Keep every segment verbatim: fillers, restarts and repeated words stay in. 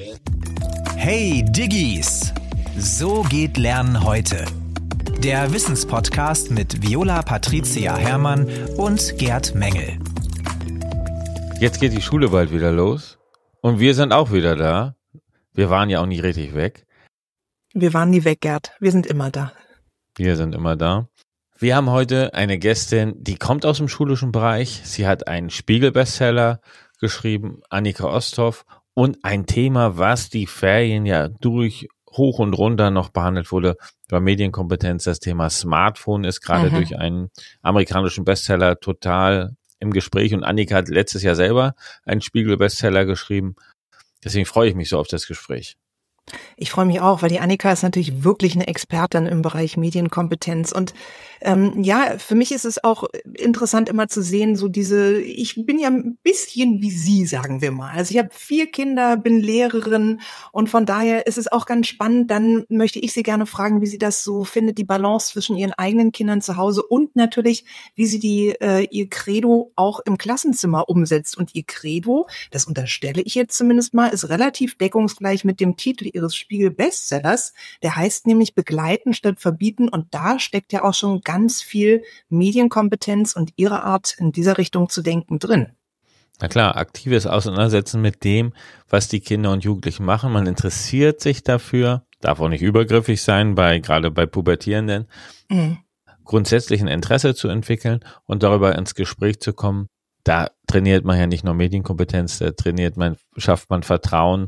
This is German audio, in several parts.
Hey Diggis! So geht Lernen heute. Der Wissenspodcast mit Viola Patricia Herrmann und Gerd Mengel. Jetzt geht die Schule bald wieder los und wir sind auch wieder da. Wir waren ja auch nicht richtig weg. Wir waren nie weg, Gerd. Wir sind immer da. Wir sind immer da. Wir haben heute eine Gästin, die kommt aus dem schulischen Bereich. Sie hat einen Spiegel-Bestseller geschrieben, Annika Osthoff, und ein Thema, was die Ferien ja durch hoch und runter noch behandelt wurde, war Medienkompetenz. Das Thema Smartphone ist gerade mhm. durch einen amerikanischen Bestseller total im Gespräch. Und Annika hat letztes Jahr selber einen Spiegel-Bestseller geschrieben. Deswegen freue ich mich so auf das Gespräch. Ich freue mich auch, weil die Annika ist natürlich wirklich eine Expertin im Bereich Medienkompetenz. Und ähm, ja, für mich ist es auch interessant immer zu sehen, so diese, ich bin ja ein bisschen wie Sie, sagen wir mal. Also ich habe vier Kinder, bin Lehrerin und von daher ist es auch ganz spannend. Dann möchte ich Sie gerne fragen, wie sie das so findet, die Balance zwischen ihren eigenen Kindern zu Hause und natürlich, wie sie die äh, ihr Credo auch im Klassenzimmer umsetzt. Und ihr Credo, das unterstelle ich jetzt zumindest mal, ist relativ deckungsgleich mit dem Titel ihres Spiegel-Bestsellers. Der heißt nämlich Begleiten statt Verbieten und da steckt ja auch schon ganz viel Medienkompetenz und ihre Art, in dieser Richtung zu denken drin. Na klar, aktives Auseinandersetzen mit dem, was die Kinder und Jugendlichen machen. Man interessiert sich dafür, darf auch nicht übergriffig sein, bei gerade bei Pubertierenden, mhm. grundsätzlich ein Interesse zu entwickeln und darüber ins Gespräch zu kommen. Da trainiert man ja nicht nur Medienkompetenz, da trainiert man, schafft man Vertrauen,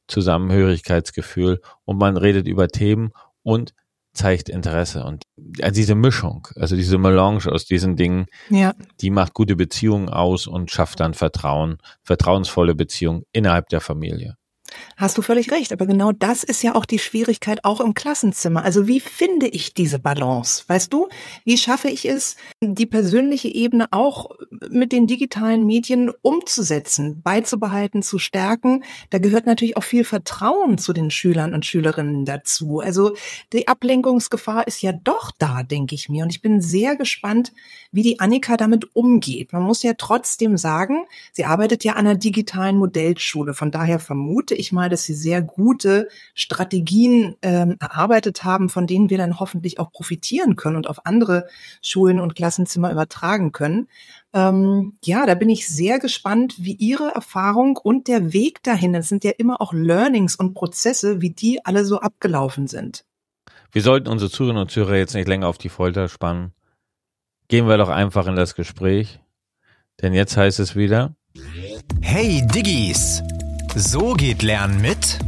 Zusammenhörigkeitsgefühl und man redet über Themen und zeigt Interesse. Und also diese Mischung, also diese Melange aus diesen Dingen, ja. die macht gute Beziehungen aus und schafft dann Vertrauen, vertrauensvolle Beziehungen innerhalb der Familie. Hast du völlig recht, aber genau das ist ja auch die Schwierigkeit auch im Klassenzimmer. Also wie finde ich diese Balance? Weißt du, wie schaffe ich es, die persönliche Ebene auch mit den digitalen Medien umzusetzen, beizubehalten, zu stärken? Da gehört natürlich auch viel Vertrauen zu den Schülern und Schülerinnen dazu. Also die Ablenkungsgefahr ist ja doch da, denke ich mir. Und ich bin sehr gespannt, wie die Annika damit umgeht. Man muss ja trotzdem sagen, sie arbeitet ja an einer digitalen Modellschule. Von daher vermute ich mal, dass sie sehr gute Strategien ähm, erarbeitet haben, von denen wir dann hoffentlich auch profitieren können und auf andere Schulen und Klassenzimmer übertragen können. Ähm, ja, da bin ich sehr gespannt, wie ihre Erfahrung und der Weg dahin, das sind ja immer auch Learnings und Prozesse, wie die alle so abgelaufen sind. Wir sollten unsere Zuhörerinnen und Zuhörer jetzt nicht länger auf die Folter spannen. Gehen wir doch einfach in das Gespräch, denn jetzt heißt es wieder: Hey Diggis! So geht Lernen mit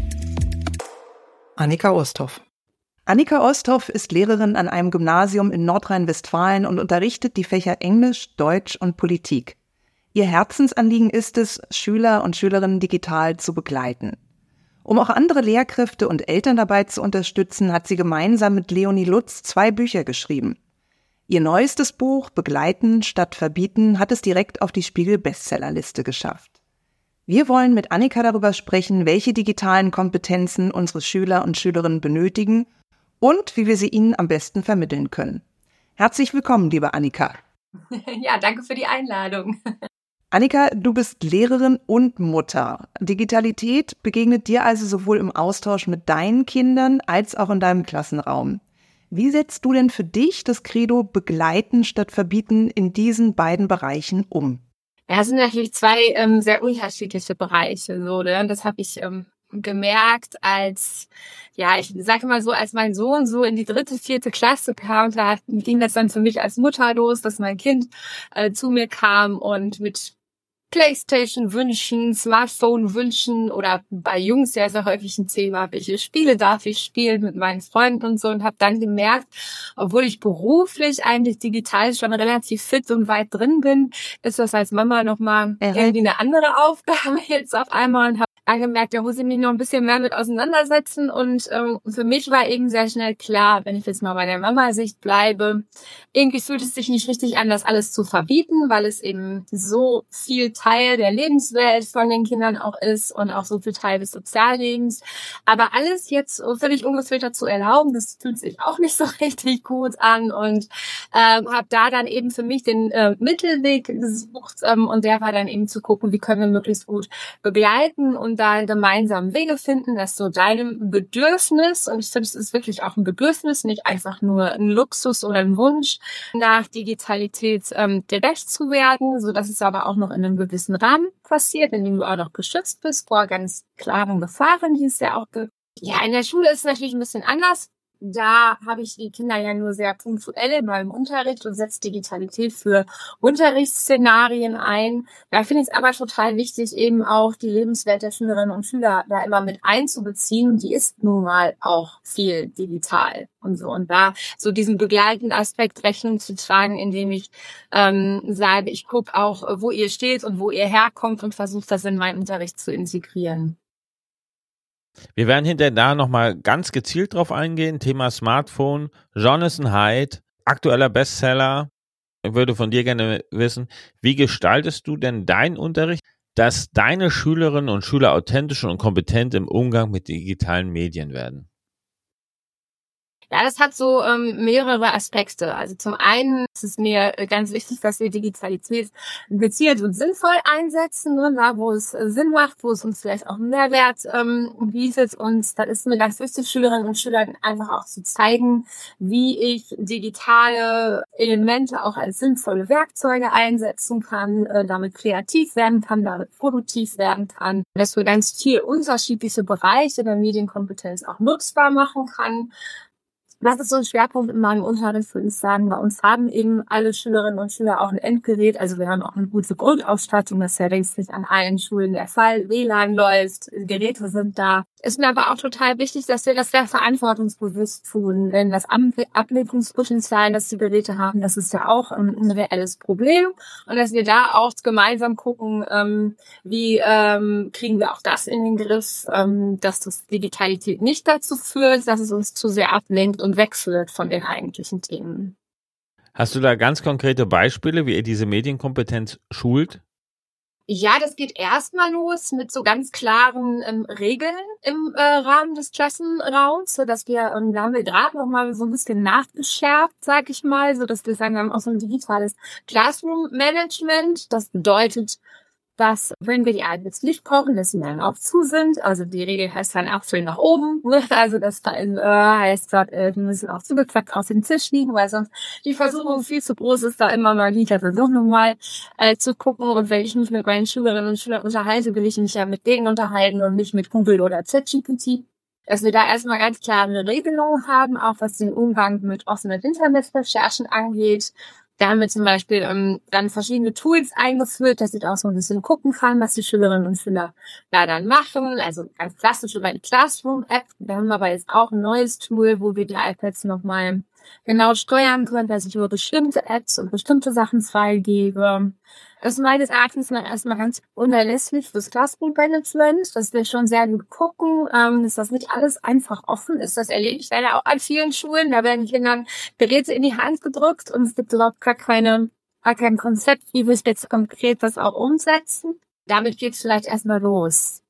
Annika Osthoff. Annika Osthoff ist Lehrerin an einem Gymnasium in Nordrhein-Westfalen und unterrichtet die Fächer Englisch, Deutsch und Politik. Ihr Herzensanliegen ist es, Schüler und Schülerinnen digital zu begleiten. Um auch andere Lehrkräfte und Eltern dabei zu unterstützen, hat sie gemeinsam mit Leonie Lutz zwei Bücher geschrieben. Ihr neuestes Buch, Begleiten statt Verbieten, hat es direkt auf die Spiegel-Bestsellerliste geschafft. Wir wollen mit Annika darüber sprechen, welche digitalen Kompetenzen unsere Schüler und Schülerinnen benötigen und wie wir sie ihnen am besten vermitteln können. Herzlich willkommen, liebe Annika. Ja, danke für die Einladung. Annika, du bist Lehrerin und Mutter. Digitalität begegnet dir also sowohl im Austausch mit deinen Kindern als auch in deinem Klassenraum. Wie setzt du denn für dich das Credo Begleiten statt Verbieten in diesen beiden Bereichen um? Ja, es sind natürlich zwei ähm, sehr unterschiedliche Bereiche. So, ne? Das habe ich ähm, gemerkt, als, ja, ich sage mal so, als mein Sohn so in die dritte, vierte Klasse kam, da ging das dann für mich als Mutter los, dass mein Kind äh, zu mir kam und mit Playstation-Wünschen, Smartphone-Wünschen oder bei Jungs ja sehr häufig ein Thema, welche Spiele darf ich spielen mit meinen Freunden und so, und habe dann gemerkt, obwohl ich beruflich eigentlich digital schon relativ fit und weit drin bin, ist das als Mama nochmal mhm. irgendwie eine andere Aufgabe jetzt auf einmal, und habe gemerkt, da muss ich mich noch ein bisschen mehr mit auseinandersetzen, und ähm, für mich war eben sehr schnell klar, wenn ich jetzt mal bei der Mama-Sicht bleibe, irgendwie fühlt es sich nicht richtig an, das alles zu verbieten, weil es eben so viel Teil der Lebenswelt von den Kindern auch ist und auch so viel Teil des Soziallebens. Aber alles jetzt völlig ungefiltert zu erlauben, das fühlt sich auch nicht so richtig gut an, und ähm, habe da dann eben für mich den äh, Mittelweg gesucht, ähm, und der war dann eben zu gucken, wie können wir möglichst gut begleiten und da gemeinsam Wege finden, dass so deinem Bedürfnis, und ich finde, es ist wirklich auch ein Bedürfnis, nicht einfach nur ein Luxus oder ein Wunsch, nach Digitalität ähm, gerecht zu werden, so dass es aber auch noch in einem gewissen Rahmen passiert, in dem du auch noch geschützt bist vor ganz klaren Gefahren, die es ja auch gibt. Ja, in der Schule ist es natürlich ein bisschen anders. Da habe ich die Kinder ja nur sehr punktuell in meinem Unterricht und setze Digitalität für Unterrichtsszenarien ein. Da finde ich es aber total wichtig, eben auch die Lebenswelt der Schülerinnen und Schüler da immer mit einzubeziehen. Die ist nun mal auch viel digital und so. Und da so diesen begleitenden Aspekt Rechnung zu tragen, indem ich ähm, sage, ich gucke auch, wo ihr steht und wo ihr herkommt und versuche das in meinen Unterricht zu integrieren. Wir werden hinterher da nochmal ganz gezielt drauf eingehen. Thema Smartphone, Jonathan Haidt, aktueller Bestseller. Ich würde von dir gerne wissen, wie gestaltest du denn deinen Unterricht, dass deine Schülerinnen und Schüler authentisch und kompetent im Umgang mit digitalen Medien werden? Ja, das hat so ähm, mehrere Aspekte. Also zum einen ist es mir ganz wichtig, dass wir Digitalität gezielt und sinnvoll einsetzen, ne, da wo es äh, Sinn macht, wo es uns vielleicht auch einen Mehrwert ähm, bietet. Und da ist mir ganz wichtig, Schülerinnen und Schülern einfach auch zu zeigen, wie ich digitale Elemente auch als sinnvolle Werkzeuge einsetzen kann, äh, damit kreativ werden kann, damit produktiv werden kann, dass wir ganz viel unterschiedliche Bereiche der Medienkompetenz auch nutzbar machen kann. Das ist so ein Schwerpunkt in meinem Unterricht, würde ich sagen. Bei uns haben eben alle Schülerinnen und Schüler auch ein Endgerät. Also wir haben auch eine gute Grundausstattung. Das ist ja regelmäßig an allen Schulen der Fall. W L A N läuft, Geräte sind da. Ist mir aber auch total wichtig, dass wir das sehr verantwortungsbewusst tun. Denn das Ablenkungspotenzial, das die Geräte haben, das ist ja auch ein, ein reelles Problem. Und dass wir da auch gemeinsam gucken, ähm, wie ähm, kriegen wir auch das in den Griff, ähm, dass das Digitalität nicht dazu führt, dass es uns zu sehr ablenkt und wechselt von den eigentlichen Themen. Hast du da ganz konkrete Beispiele, wie ihr diese Medienkompetenz schult? Ja, das geht erstmal los mit so ganz klaren ähm, Regeln im äh, Rahmen des Klassenraums, so dass wir, ähm, da haben wir gerade noch mal so ein bisschen nachgeschärft, sag ich mal, so dass wir sagen, wir haben auch so ein digitales Classroom-Management. Das bedeutet, dass, wenn wir die Alten ins Licht brauchen, dass sie dann auch zu sind. Also die Regel heißt dann Apfel nach oben. Also das äh, heißt dort, äh, die müssen auch zugeklappt auf dem Tisch liegen, weil sonst die Versuchung viel zu groß ist, da immer mal wieder so nochmal äh, zu gucken. Und wenn ich mich mit meinen Schülerinnen und Schülern unterhalte, will ich mich ja mit denen unterhalten und nicht mit Google oder ChatGPT. Dass wir da erstmal ganz klare Regelungen haben, auch was den Umgang mit offenen Internetrecherchen angeht. Da haben wir zum Beispiel ähm, dann verschiedene Tools eingeführt, dass ich auch so ein bisschen gucken kann, was die Schülerinnen und Schüler da dann machen. Also ganz klassisch über eine Classroom-App. Wir haben aber jetzt auch ein neues Tool, wo wir die iPads nochmal genau steuern können, dass ich über bestimmte Apps und bestimmte Sachen freigebe. Das ist meines Erachtens erstmal ganz unerlässlich fürs Classroom-Management, dass wir schon sehr gut gucken, ähm, ist das nicht alles einfach offen ist. Das erlebe ich leider auch an vielen Schulen. Da werden Kindern Geräte in die Hand gedrückt und es gibt überhaupt gar, keine, gar kein Konzept, wie wir jetzt konkret das auch umsetzen. Damit geht es vielleicht erstmal los.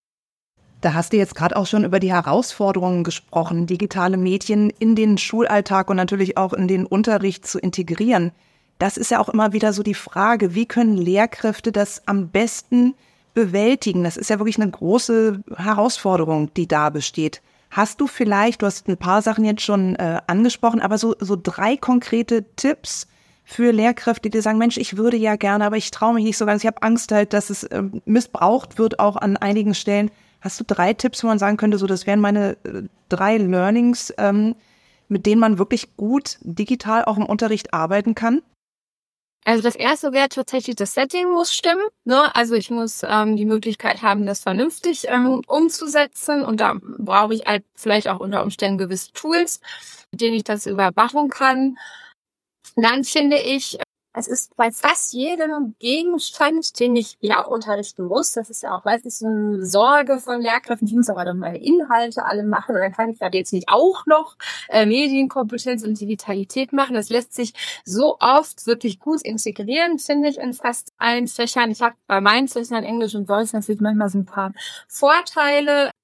Da hast du jetzt gerade auch schon über die Herausforderungen gesprochen, digitale Medien in den Schulalltag und natürlich auch in den Unterricht zu integrieren. Das ist ja auch immer wieder so die Frage, wie können Lehrkräfte das am besten bewältigen? Das ist ja wirklich eine große Herausforderung, die da besteht. Hast du vielleicht, du hast ein paar Sachen jetzt schon äh, angesprochen, aber so, so drei konkrete Tipps für Lehrkräfte, die sagen, Mensch, ich würde ja gerne, aber ich traue mich nicht so ganz. Ich habe Angst halt, dass es äh, missbraucht wird, auch an einigen Stellen. Hast du drei Tipps, wo man sagen könnte, so das wären meine äh, drei Learnings, ähm, mit denen man wirklich gut digital auch im Unterricht arbeiten kann? Also das erste wäre tatsächlich, das Setting muss stimmen. Ne? Also ich muss ähm, die Möglichkeit haben, das vernünftig ähm, umzusetzen. Und da brauche ich halt vielleicht auch unter Umständen gewisse Tools, mit denen ich das überwachen kann. Dann finde ich, es ist bei fast jedem Gegenstand, den ich ja auch unterrichten muss, das ist ja auch meistens eine Sorge von Lehrkräften, die muss aber dann meine Inhalte alle machen und dann kann ich da jetzt nicht auch noch äh, Medienkompetenz und Digitalität machen. Das lässt sich so oft wirklich gut integrieren, finde ich, in fast allen Fächern. Ich habe bei meinen Fächern Englisch und Deutsch natürlich manchmal so ein paar Vorteile.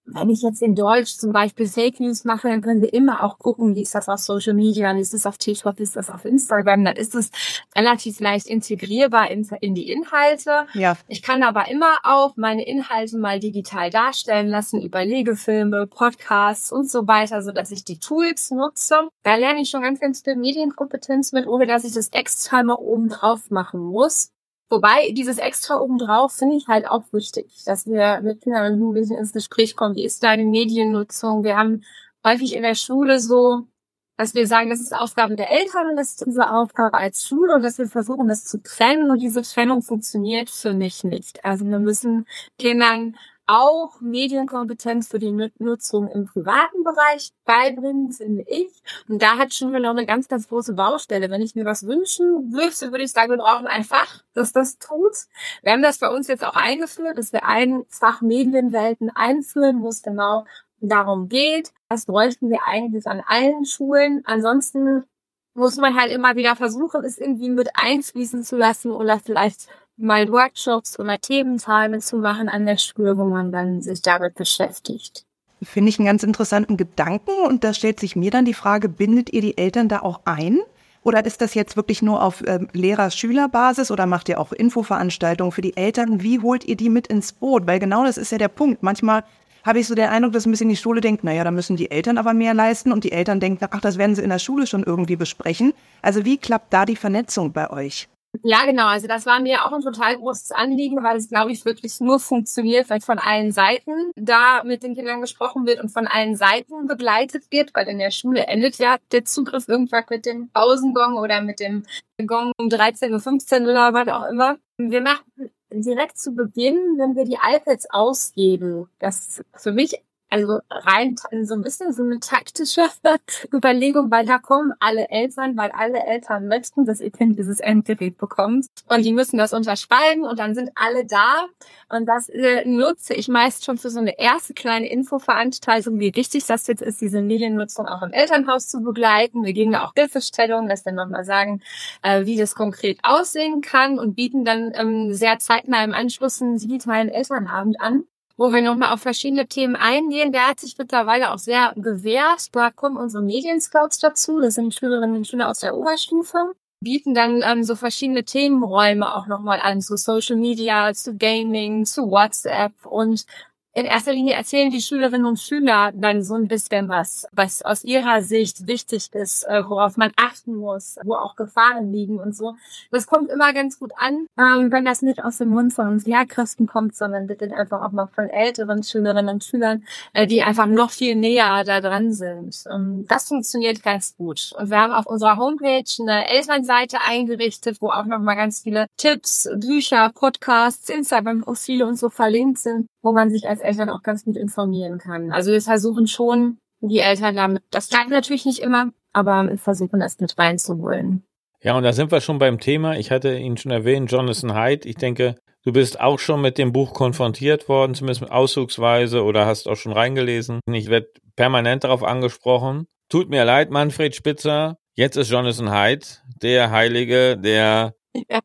wenn ich jetzt in Deutsch zum Beispiel Fake News mache, dann können wir immer auch gucken, wie ist das auf Social Media, wie ist das auf TikTok, wie ist das auf Instagram, dann ist es relativ leicht integrierbar in, in die Inhalte. Ja. Ich kann aber immer auch meine Inhalte mal digital darstellen lassen, über Legefilme, Podcasts und so weiter, so dass ich die Tools nutze. Da lerne ich schon ganz, ganz viel Medienkompetenz mit, ohne dass ich das extra mal oben drauf machen muss. Wobei, dieses extra obendrauf finde ich halt auch wichtig, dass wir mit Kindern und Jugendlichen ins Gespräch kommen. Wie ist deine Mediennutzung? Wir haben häufig in der Schule so, dass wir sagen, das ist Aufgabe der Eltern und das ist unsere Aufgabe als Schule und dass wir versuchen, das zu trennen. Und diese Trennung funktioniert für mich nicht. Also wir müssen Kindern auch Medienkompetenz für die Nutzung im privaten Bereich beibringen, finde ich. Und da hat Schule noch eine ganz, ganz große Baustelle. Wenn ich mir was wünschen würde, würde ich sagen, wir brauchen ein Fach, das das tut. Wir haben das bei uns jetzt auch eingeführt, dass wir ein Fach Medienwelten einführen, wo es genau darum geht. Das bräuchten wir eigentlich an allen Schulen. Ansonsten muss man halt immer wieder versuchen, es irgendwie mit einfließen zu lassen oder vielleicht mal Workshops oder Thementeile zu machen an der Schule, wo man dann sich damit beschäftigt. Finde ich einen ganz interessanten Gedanken und da stellt sich mir dann die Frage, bindet ihr die Eltern da auch ein? Oder ist das jetzt wirklich nur auf ähm, Lehrer-Schüler-Basis oder macht ihr auch Infoveranstaltungen für die Eltern? Wie holt ihr die mit ins Boot? Weil genau das ist ja der Punkt. Manchmal habe ich so den Eindruck, dass ein bisschen die Schule denkt, naja, da müssen die Eltern aber mehr leisten und die Eltern denken, ach, das werden sie in der Schule schon irgendwie besprechen. Also wie klappt da die Vernetzung bei euch? Ja, genau. Also das war mir auch ein total großes Anliegen, weil es, glaube ich, wirklich nur funktioniert, weil von allen Seiten da mit den Kindern gesprochen wird und von allen Seiten begleitet wird, weil in der Schule endet ja der Zugriff irgendwann mit dem Pausengong oder mit dem Gong um dreizehn Uhr fünfzehn oder was auch immer. Wir machen direkt zu Beginn, wenn wir die iPads ausgeben, das ist für mich also rein so ein bisschen so eine taktische Überlegung, weil da kommen alle Eltern, weil alle Eltern möchten, dass ihr Kind dieses Endgerät bekommt. Und die müssen das unterschreiben und dann sind alle da. Und das äh, nutze ich meist schon für so eine erste kleine Infoveranstaltung, wie wichtig das jetzt ist, diese Mediennutzung auch im Elternhaus zu begleiten. Wir geben da auch Hilfestellungen, dass wir nochmal sagen, äh, wie das konkret aussehen kann und bieten dann ähm, sehr zeitnah im Anschluss einen digitalen Elternabend an, wo wir nochmal auf verschiedene Themen eingehen. Der hat sich mittlerweile auch sehr bewährt. Da kommen unsere Medienscouts dazu. Das sind Schülerinnen und Schüler aus der Oberstufe. Bieten dann ähm, so verschiedene Themenräume auch nochmal an, zu Social Media, zu Gaming, zu WhatsApp. Und in erster Linie erzählen die Schülerinnen und Schüler dann so ein bisschen was, was aus ihrer Sicht wichtig ist, worauf man achten muss, wo auch Gefahren liegen und so. Das kommt immer ganz gut an, wenn das nicht aus dem Mund von uns Lehrkräften kommt, sondern bitte einfach auch mal von älteren Schülerinnen und Schülern, die einfach noch viel näher da dran sind. Das funktioniert ganz gut. Und wir haben auf unserer Homepage eine Elternseite eingerichtet, wo auch nochmal ganz viele Tipps, Bücher, Podcasts, Instagram-Profile und so verlinkt sind, wo man sich als Eltern auch ganz gut informieren kann. Also wir versuchen schon, die Eltern damit, das klappt natürlich nicht immer, aber wir versuchen das mit reinzuholen. Ja, und da sind wir schon beim Thema. Ich hatte ihn schon erwähnt, Jonathan Haidt. Ich denke, du bist auch schon mit dem Buch konfrontiert worden, zumindest auszugsweise, oder hast auch schon reingelesen. Ich werde permanent darauf angesprochen. Tut mir leid, Manfred Spitzer. Jetzt ist Jonathan Haidt der Heilige, der ja.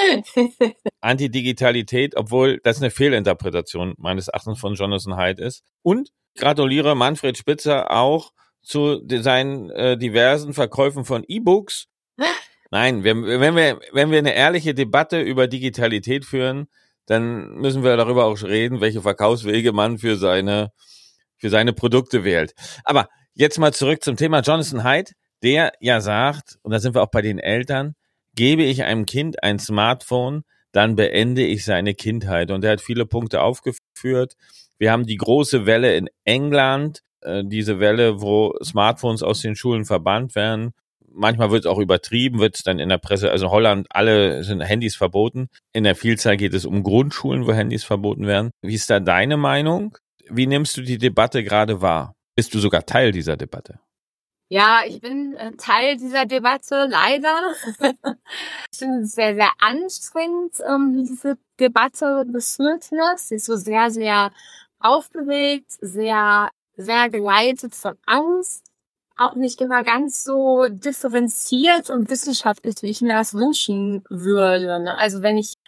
Antidigitalität, obwohl das eine Fehlinterpretation meines Erachtens von Jonathan Haidt ist. Und gratuliere Manfred Spitzer auch zu seinen äh, diversen Verkäufen von E-Books. Nein, wir, wenn wir wenn wir eine ehrliche Debatte über Digitalität führen, dann müssen wir darüber auch reden, welche Verkaufswege man für seine für seine Produkte wählt. Aber jetzt mal zurück zum Thema Jonathan Haidt, der ja sagt, und da sind wir auch bei den Eltern, gebe ich einem Kind ein Smartphone, dann beende ich seine Kindheit. Und er hat viele Punkte aufgeführt. Wir haben die große Welle in England, äh, diese Welle, wo Smartphones aus den Schulen verbannt werden. Manchmal wird es auch übertrieben, wird es dann in der Presse, also in Holland, alle sind Handys verboten. In der Vielzahl geht es um Grundschulen, wo Handys verboten werden. Wie ist da deine Meinung? Wie nimmst du die Debatte gerade wahr? Bist du sogar Teil dieser Debatte? Ja, ich bin äh, Teil dieser Debatte, leider. Ich finde es sehr, sehr anstrengend, ähm, wie diese Debatte geführt wird. Sie ist so sehr, sehr aufgeregt, sehr, sehr geleitet von Angst. Auch nicht immer ganz so differenziert und wissenschaftlich, wie ich mir das wünschen würde. Also wenn ich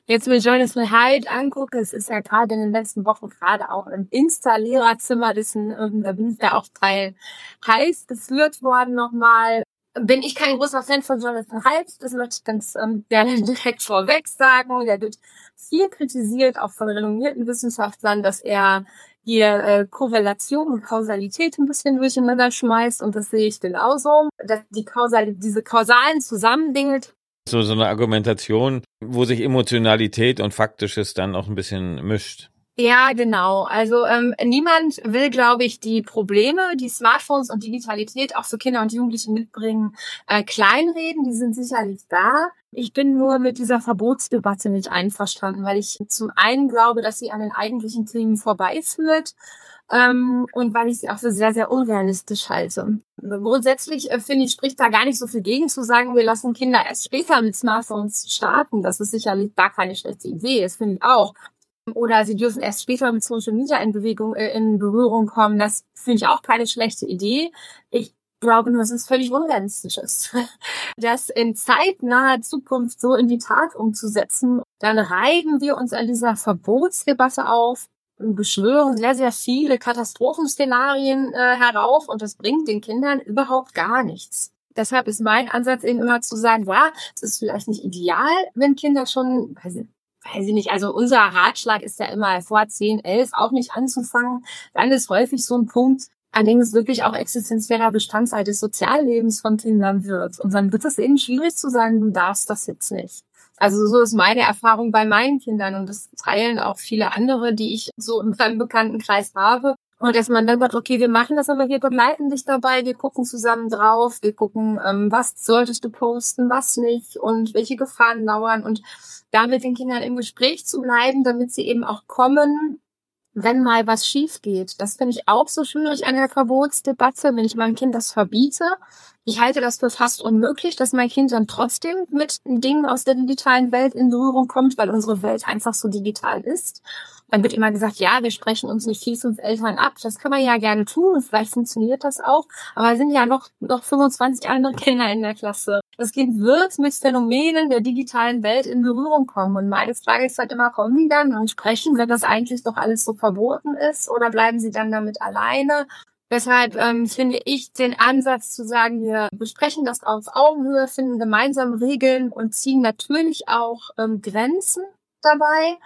jetzt mit Jonathan Haidt angucke, es ist ja gerade in den letzten Wochen gerade auch im Insta-Lehrerzimmer, dessen, da bin ich ja auch Teil heiß geführt worden nochmal. Bin ich kein großer Fan von Jonathan Haidt, das möchte ich ganz ähm, gerne direkt vorweg sagen. Der wird viel kritisiert, auch von renommierten Wissenschaftlern, dass er hier äh, Korrelation und Kausalität ein bisschen durcheinander schmeißt, und das sehe ich genauso, dass die Kausal diese kausalen Zusammendinge. So, so eine Argumentation, wo sich Emotionalität und Faktisches dann auch ein bisschen mischt. Ja, genau. Also ähm, niemand will, glaube ich, die Probleme, die Smartphones und Digitalität auch für Kinder und Jugendliche mitbringen, äh, kleinreden. Die sind sicherlich da. Ich bin nur mit dieser Verbotsdebatte nicht einverstanden, weil ich zum einen glaube, dass sie an den eigentlichen Themen vorbeiführt, ähm, und weil ich sie auch für sehr, sehr unrealistisch halte. Grundsätzlich äh, finde ich, spricht da gar nicht so viel gegen zu sagen, wir lassen Kinder erst später mit Smartphones starten. Das ist sicherlich gar keine schlechte Idee. Das finde ich auch. Oder sie dürfen erst später mit Social Media in Bewegung, äh, in Berührung kommen. Das finde ich auch keine schlechte Idee. Ich glaube nur, dass es völlig unrealistisch ist, das in zeitnaher Zukunft so in die Tat umzusetzen. Dann reiben wir uns an dieser Verbotsdebatte auf und beschwören sehr, sehr viele Katastrophenszenarien äh, herauf, und das bringt den Kindern überhaupt gar nichts. Deshalb ist mein Ansatz eben immer zu sagen, wow, es ist vielleicht nicht ideal, wenn Kinder schon, weiß ich, weiß ich nicht, also unser Ratschlag ist ja immer vor zehn, elf auch nicht anzufangen. Dann ist häufig so ein Punkt, an dem es wirklich auch existenzieller Bestandteil des Soziallebens von Kindern wird. Und dann wird es eben schwierig zu sagen, du darfst das jetzt nicht. Also so ist meine Erfahrung bei meinen Kindern, und das teilen auch viele andere, die ich so in meinem Bekanntenkreis habe. Und dass man dann sagt, okay, wir machen das, aber wir begleiten dich dabei, wir gucken zusammen drauf, wir gucken, ähm, was solltest du posten, was nicht und welche Gefahren lauern, und da mit den Kindern im Gespräch zu bleiben, damit sie eben auch kommen, wenn mal was schief geht. Das finde ich auch so schwierig an der Verbotsdebatte, wenn ich meinem Kind das verbiete. Ich halte das für fast unmöglich, dass mein Kind dann trotzdem mit Dingen aus der digitalen Welt in Berührung kommt, weil unsere Welt einfach so digital ist. Dann wird immer gesagt, ja, wir sprechen uns nicht fies uns Eltern ab. Das kann man ja gerne tun, vielleicht funktioniert das auch. Aber es sind ja noch, noch fünfundzwanzig andere Kinder in der Klasse. Das Kind wird mit Phänomenen der digitalen Welt in Berührung kommen. Und meine Frage ist halt immer, kommen die dann und sprechen, wenn das eigentlich doch alles so verboten ist? Oder bleiben sie dann damit alleine? Deshalb ähm, finde ich den Ansatz zu sagen, wir besprechen das auf Augenhöhe, finden gemeinsam Regeln und ziehen natürlich auch ähm, Grenzen dabei,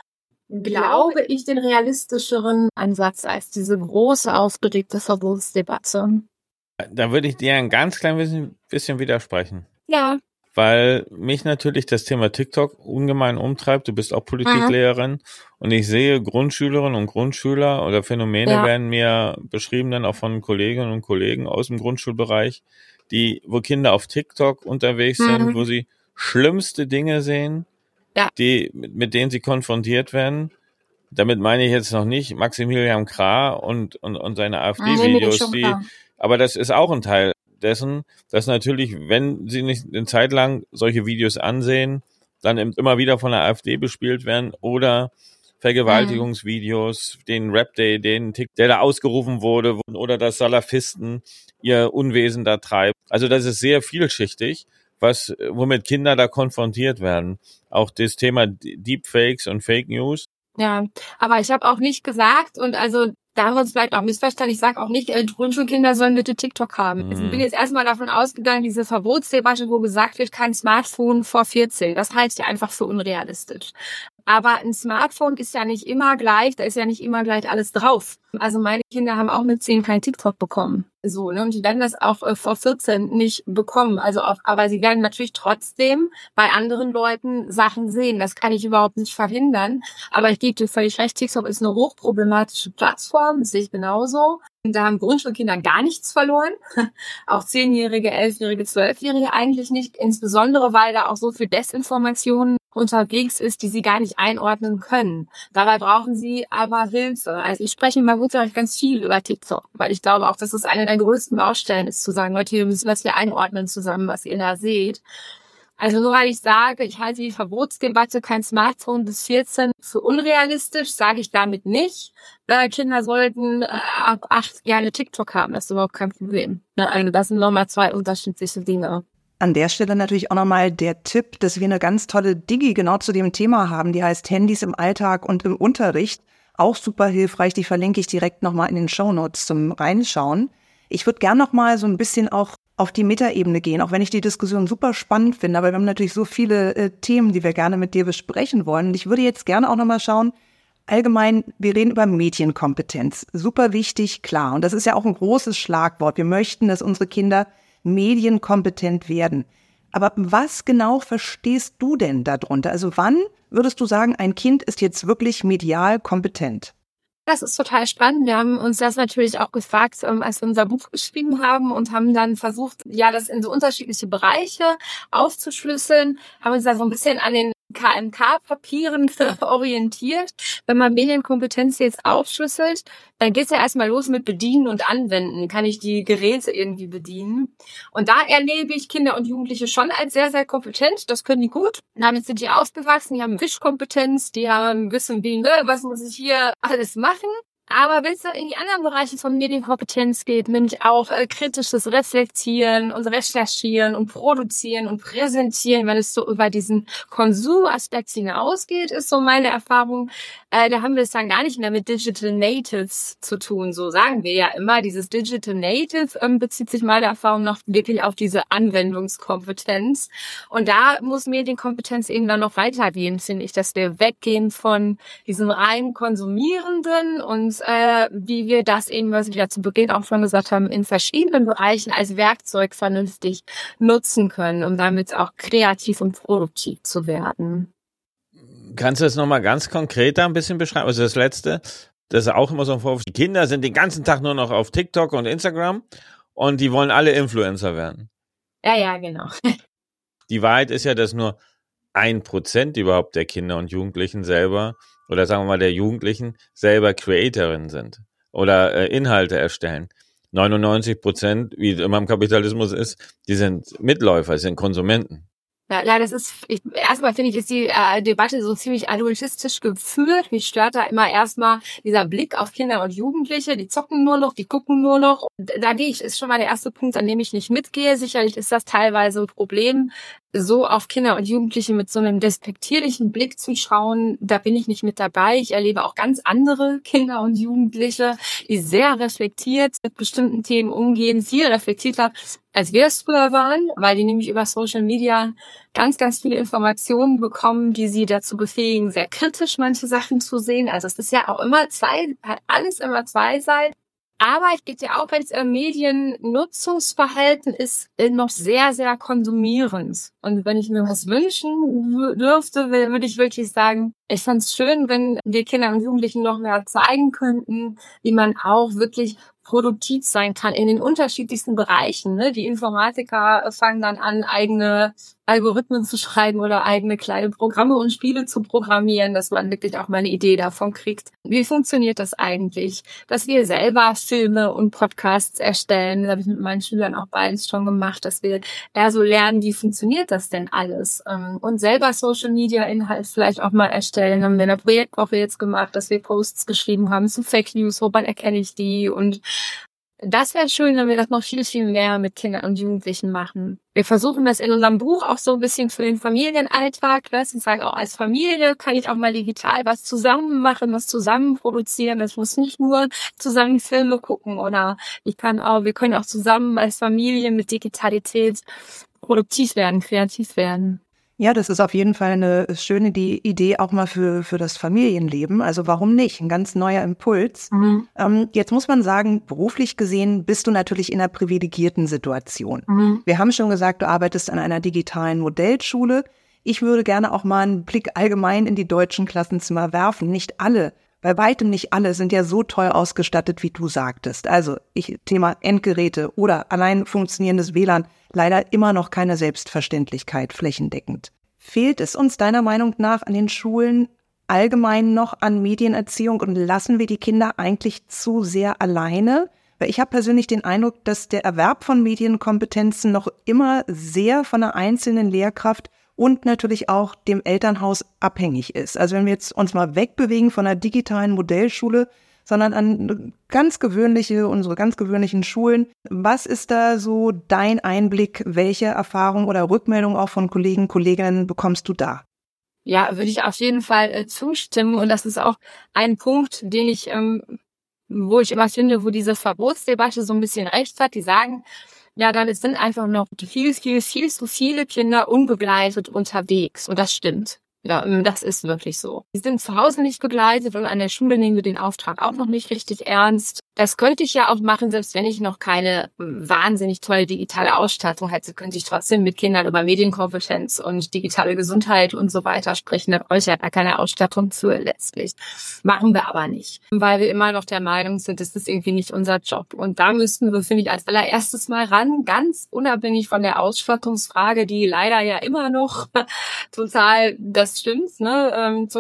glaube ich, den realistischeren Ansatz als diese große, aufgeregte Verbotsdebatte. Da würde ich dir ein ganz klein bisschen, bisschen widersprechen. Ja. Weil mich natürlich das Thema TikTok ungemein umtreibt. Du bist auch Politiklehrerin. Mhm. Und ich sehe Grundschülerinnen und Grundschüler oder Phänomene ja. werden mir beschrieben dann auch von Kolleginnen und Kollegen aus dem Grundschulbereich, die, wo Kinder auf TikTok unterwegs mhm. sind, wo sie schlimmste Dinge sehen, ja. die, mit, mit denen sie konfrontiert werden. Damit meine ich jetzt noch nicht Maximilian Krah und, und, und seine AfD-Videos, die, aber das ist auch ein Teil dessen, dass natürlich, wenn sie nicht eine Zeit lang solche Videos ansehen, dann immer wieder von der AfD bespielt werden oder Vergewaltigungsvideos, mhm. den Rap Day, den Tick, der da ausgerufen wurde, oder dass Salafisten ihr Unwesen da treiben. Also das ist sehr vielschichtig, was, womit Kinder da konfrontiert werden. Auch das Thema Deepfakes und Fake News. Ja, aber ich habe auch nicht gesagt, und also daraus vielleicht auch missverstanden, ich sage auch nicht, äh, Grundschulkinder sollen bitte TikTok haben. Mhm. Ich bin jetzt erstmal davon ausgegangen, diese Verbotsdebatte, wo gesagt wird, kein Smartphone vor vierzehn, das halte ich einfach für unrealistisch. Aber ein Smartphone ist ja nicht immer gleich, da ist ja nicht immer gleich alles drauf. Also meine Kinder haben auch mit zehn kein TikTok bekommen. So, ne? Und die werden das auch äh, vor vierzehn nicht bekommen. Also auch, aber sie werden natürlich trotzdem bei anderen Leuten Sachen sehen. Das kann ich überhaupt nicht verhindern. Aber ich gebe dir völlig recht, TikTok ist eine hochproblematische Plattform, das sehe ich genauso. Und da haben Grundschulkinder gar nichts verloren. Auch Zehnjährige, Elfjährige, Zwölfjährige eigentlich nicht. Insbesondere, weil da auch so viel Desinformation unterwegs ist, die sie gar nicht einordnen können. Dabei brauchen sie aber Hilfe. Also ich spreche in meinem Unterricht ganz viel über TikTok, weil ich glaube auch, dass es eine der größten Baustellen ist, zu sagen, Leute, wir müssen das hier einordnen zusammen, was ihr da seht. Also nur weil ich sage, ich halte die Verbotsdebatte, kein Smartphone bis vierzehn für unrealistisch, sage ich damit nicht. Äh, Kinder sollten äh, ab acht gerne TikTok haben, das ist überhaupt kein Problem. Also das sind nochmal zwei unterschiedliche Dinge. An der Stelle natürlich auch nochmal der Tipp, dass wir eine ganz tolle Digi genau zu dem Thema haben, die heißt Handys im Alltag und im Unterricht. Auch super hilfreich, die verlinke ich direkt nochmal in den Shownotes zum Reinschauen. Ich würde gern nochmal so ein bisschen auch auf die Metaebene gehen, auch wenn ich die Diskussion super spannend finde, aber wir haben natürlich so viele äh, Themen, die wir gerne mit dir besprechen wollen. Und ich würde jetzt gerne auch nochmal schauen, allgemein, wir reden über Medienkompetenz. Super wichtig, klar. Und das ist ja auch ein großes Schlagwort. Wir möchten, dass unsere Kinder medienkompetent werden. Aber was genau verstehst du denn darunter? Also wann würdest du sagen, ein Kind ist jetzt wirklich medial kompetent? Das ist total spannend. Wir haben uns das natürlich auch gefragt, als wir unser Buch geschrieben haben und haben dann versucht, ja, das in so unterschiedliche Bereiche aufzuschlüsseln, haben uns da so ein bisschen an den K M K-Papieren orientiert. Wenn man Medienkompetenz jetzt aufschlüsselt, dann geht's ja erstmal los mit Bedienen und Anwenden. Kann ich die Geräte irgendwie bedienen? Und da erlebe ich Kinder und Jugendliche schon als sehr, sehr kompetent. Das können die gut. Damit sind die aufgewachsen, die haben Wischkompetenz, die haben wissen, wie, ne, was muss ich hier alles machen. Aber wenn es dann in die anderen Bereiche von Medienkompetenz geht, nämlich auch äh, kritisches Reflektieren und Recherchieren und Produzieren und Präsentieren, wenn es so über diesen Konsumaspekt hinausgeht, ist so meine Erfahrung, äh, da haben wir es dann gar nicht mehr mit Digital Natives zu tun. So sagen wir ja immer, dieses Digital Native ähm, bezieht sich meiner Erfahrung nach wirklich auf diese Anwendungskompetenz. Und da muss Medienkompetenz irgendwann noch weitergehen, finde ich, dass wir weggehen von diesem rein Konsumierenden und Äh, wie wir das eben, was wir ja zu Beginn auch schon gesagt haben, in verschiedenen Bereichen als Werkzeug vernünftig nutzen können, um damit auch kreativ und produktiv zu werden. Kannst du das nochmal ganz konkret da ein bisschen beschreiben? Also das Letzte, das ist auch immer so ein Vorwurf, die Kinder sind den ganzen Tag nur noch auf TikTok und Instagram und die wollen alle Influencer werden. Ja, ja, genau. Die Wahrheit ist ja, dass nur ein Prozent überhaupt der Kinder und Jugendlichen selber oder sagen wir mal der Jugendlichen selber Creatorinnen sind oder äh, Inhalte erstellen. neunundneunzig Prozent, wie es immer im Kapitalismus ist, die sind Mitläufer, sind Konsumenten. Ja, ja, das ist, ich, erstmal finde ich, ist die äh, Debatte so ziemlich adultistisch geführt. Mich stört da immer erstmal dieser Blick auf Kinder und Jugendliche, die zocken nur noch, die gucken nur noch. Da gehe ich, ist schon mal der erste Punkt, an dem ich nicht mitgehe. Sicherlich ist das teilweise ein Problem, so auf Kinder und Jugendliche mit so einem despektierlichen Blick zu schauen. Da bin ich nicht mit dabei. Ich erlebe auch ganz andere Kinder und Jugendliche, die sehr reflektiert mit bestimmten Themen umgehen, viel reflektierter, als wir es früher waren, weil die nämlich über Social Media ganz, ganz viele Informationen bekommen, die sie dazu befähigen, sehr kritisch manche Sachen zu sehen. Also es ist ja auch immer zwei, hat alles immer zwei Seiten. Aber ich gehe ja auch, wenn es im Mediennutzungsverhalten ist, noch sehr, sehr konsumierend. Und wenn ich mir was wünschen dürfte, würde ich wirklich sagen, ich fand es schön, wenn die Kinder und Jugendlichen noch mehr zeigen könnten, wie man auch wirklich produktiv sein kann in den unterschiedlichsten Bereichen. Ne? Die Informatiker fangen dann an, eigene Algorithmen zu schreiben oder eigene kleine Programme und Spiele zu programmieren, dass man wirklich auch mal eine Idee davon kriegt. Wie funktioniert das eigentlich? Dass wir selber Filme und Podcasts erstellen, das habe ich mit meinen Schülern auch beides schon gemacht, dass wir eher so lernen, wie funktioniert das denn alles? Und selber Social-Media-Inhalt vielleicht auch mal erstellen. Haben wir in der Projektwoche jetzt gemacht, dass wir Posts geschrieben haben zu Fake News, woran erkenne ich die? Und das wäre schön, wenn wir das noch viel, viel mehr mit Kindern und Jugendlichen machen. Wir versuchen das in unserem Buch auch so ein bisschen für den Familienalltag. Ne? Sie sagen, auch als Familie kann ich auch mal digital was zusammen machen, was zusammen produzieren. Das muss nicht nur zusammen Filme gucken oder ich kann auch, wir können auch zusammen als Familie mit Digitalität produktiv werden, kreativ werden. Ja, das ist auf jeden Fall eine schöne Idee auch mal für für das Familienleben. Also warum nicht? Ein ganz neuer Impuls. Mhm. Ähm, jetzt muss man sagen, beruflich gesehen bist du natürlich in einer privilegierten Situation. Mhm. Wir haben schon gesagt, du arbeitest an einer digitalen Modellschule. Ich würde gerne auch mal einen Blick allgemein in die deutschen Klassenzimmer werfen. Nicht alle, bei weitem nicht alle sind ja so toll ausgestattet, wie du sagtest. Also ich, Thema Endgeräte oder allein funktionierendes W L A N, leider immer noch keine Selbstverständlichkeit flächendeckend. Fehlt es uns deiner Meinung nach an den Schulen allgemein noch an Medienerziehung und lassen wir die Kinder eigentlich zu sehr alleine? Weil ich habe persönlich den Eindruck, dass der Erwerb von Medienkompetenzen noch immer sehr von einer einzelnen Lehrkraft und natürlich auch dem Elternhaus abhängig ist. Also wenn wir jetzt uns mal wegbewegen von einer digitalen Modellschule, sondern an ganz gewöhnliche, unsere ganz gewöhnlichen Schulen. Was ist da so dein Einblick? Welche Erfahrung oder Rückmeldung auch von Kollegen, Kolleginnen bekommst du da? Ja, würde ich auf jeden Fall äh, zustimmen. Und das ist auch ein Punkt, den ich, ähm, wo ich immer finde, wo diese Verbotsdebatte so ein bisschen recht hat. Die sagen, ja, dann sind einfach noch viel, viel, viel zu viele Kinder unbegleitet unterwegs. Und das stimmt. Ja, das ist wirklich so. Die sind zu Hause nicht begleitet und an der Schule nehmen wir den Auftrag auch noch nicht richtig ernst. Das könnte ich ja auch machen, selbst wenn ich noch keine wahnsinnig tolle digitale Ausstattung hätte, könnte ich trotzdem mit Kindern über Medienkompetenz und digitale Gesundheit und so weiter sprechen. Da brauche ich ja gar keine Ausstattung zu letztlich. Machen wir aber nicht, weil wir immer noch der Meinung sind, das ist irgendwie nicht unser Job. Und da müssten wir, finde ich, als allererstes mal ran, ganz unabhängig von der Ausstattungsfrage, die leider ja immer noch total, das stimmt, ne, ähm,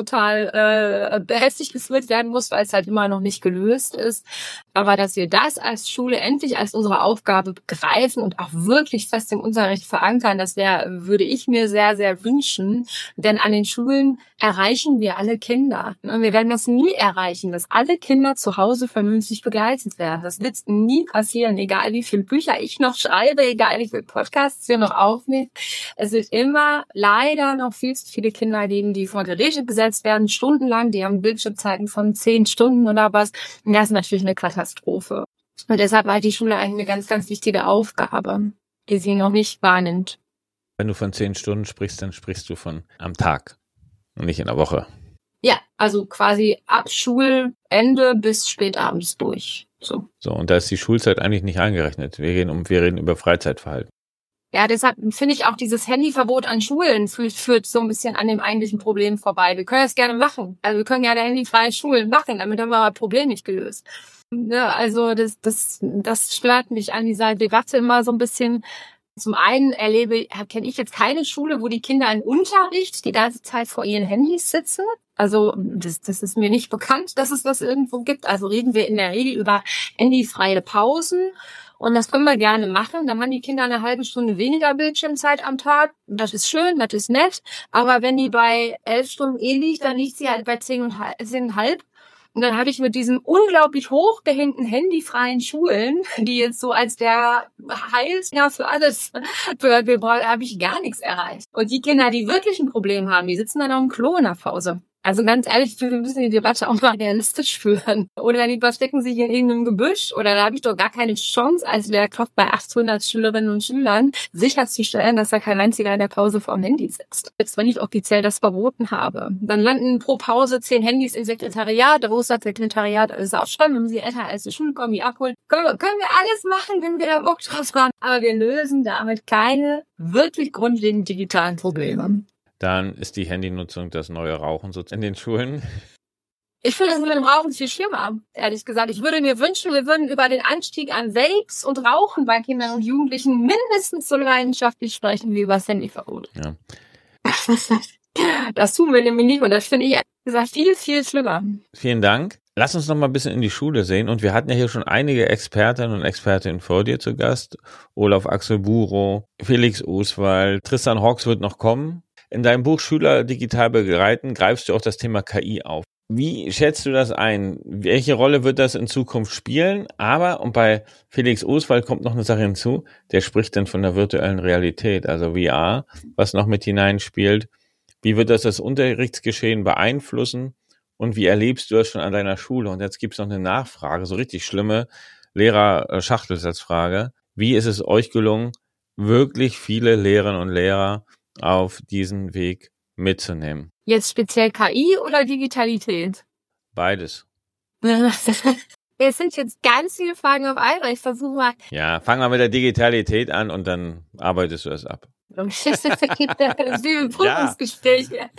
total äh, heftig diskutiert werden muss, weil es halt immer noch nicht gelöst ist. Aber dass wir das als Schule endlich als unsere Aufgabe begreifen und auch wirklich fest im Unterricht verankern, das wäre, würde ich mir sehr, sehr wünschen. Denn an den Schulen erreichen wir alle Kinder. Wir werden das nie erreichen, dass alle Kinder zu Hause vernünftig begleitet werden. Das wird nie passieren, egal wie viele Bücher ich noch schreibe, egal wie viele Podcasts wir noch aufnehmen. Es wird immer leider noch viel zu viele Kinder geben, die vor Geräte gesetzt werden, stundenlang. Die haben Bildschirmzeiten von zehn Stunden oder was. Und das ist natürlich eine Katastrophe. Und deshalb war die Schule eigentlich eine ganz, ganz wichtige Aufgabe, die sie noch nicht wahrnimmt. Wenn du von zehn Stunden sprichst, dann sprichst du von am Tag und nicht in der Woche. Ja, also quasi ab Schulende bis spätabends durch. So. So, und da ist die Schulzeit eigentlich nicht eingerechnet. Wir reden um, wir reden über Freizeitverhalten. Ja, deshalb finde ich auch dieses Handyverbot an Schulen führt, führt so ein bisschen an dem eigentlichen Problem vorbei. Wir können das gerne machen. Also wir können ja handyfreie Schulen machen, damit haben wir das Problem nicht gelöst. Ja, also das, das, das stört mich an dieser Debatte immer so ein bisschen. Zum einen erlebe, kenne ich jetzt keine Schule, wo die Kinder im Unterricht die ganze Zeit vor ihren Handys sitzen. Also das, das ist mir nicht bekannt, dass es das irgendwo gibt. Also reden wir in der Regel über handyfreie Pausen. Und das können wir gerne machen. Dann haben die Kinder eine halbe Stunde weniger Bildschirmzeit am Tag. Das ist schön, das ist nett. Aber wenn die bei elf Stunden eh liegt, dann liegt sie halt bei zehn Komma fünf. Und dann habe ich mit diesen unglaublich hochgehängten handyfreien Schulen, die jetzt so als der Heilsbringer für alles für wir habe ich gar nichts erreicht. Und die Kinder, die wirklich ein Problem haben, die sitzen dann auf dem Klo in der Pause. Also ganz ehrlich, wir müssen die Debatte auch mal realistisch führen. Oder die verstecken sich in irgendeinem Gebüsch. Oder da habe ich doch gar keine Chance, als Lehrkraft bei achthundert Schülerinnen und Schülern sicherzustellen, dass da kein einziger in der Pause vor dem Handy sitzt. Jetzt, wenn ich offiziell das verboten habe. Dann landen pro Pause zehn Handys im Sekretariat. Wo ist das Sekretariat? Alles aufschreiben, wenn sie älter als die Schule kommen, die abholen. Können wir, können wir alles machen, wenn wir da Bock drauf haben. Aber wir lösen damit keine wirklich grundlegenden digitalen Probleme. Dann ist die Handynutzung das neue Rauchen so in den Schulen. Ich finde das mit dem Rauchen viel schlimmer, ehrlich gesagt. Ich würde mir wünschen, wir würden über den Anstieg an Vapes und Rauchen bei Kindern und Jugendlichen mindestens so leidenschaftlich sprechen wie über das Handyverbot. Ja. Das tun wir nämlich nicht und das finde ich ehrlich gesagt viel, viel schlimmer. Vielen Dank. Lass uns noch mal ein bisschen in die Schule sehen. Und wir hatten ja hier schon einige Expertinnen und Expertinnen vor dir zu Gast. Olaf Axel Burow, Felix Oswald, Tristan Hawks wird noch kommen. In deinem Buch Schüler digital begleiten greifst du auch das Thema K I auf. Wie schätzt du das ein? Welche Rolle wird das in Zukunft spielen? Aber, und bei Felix Oswald kommt noch eine Sache hinzu, der spricht dann von der virtuellen Realität, also V R, was noch mit hineinspielt. Wie wird das das Unterrichtsgeschehen beeinflussen? Und wie erlebst du das schon an deiner Schule? Und jetzt gibt's noch eine Nachfrage, so richtig schlimme Lehrer-Schachtelsatzfrage. Wie ist es euch gelungen, wirklich viele Lehrerinnen und Lehrer auf diesen Weg mitzunehmen? Jetzt speziell K I oder Digitalität? Beides. Es sind jetzt ganz viele Fragen auf einmal. Ich versuche mal. Ja, fang mal mit der Digitalität an und dann arbeitest du das ab. Das ist wie ein Prüfungsgespräch. Ja.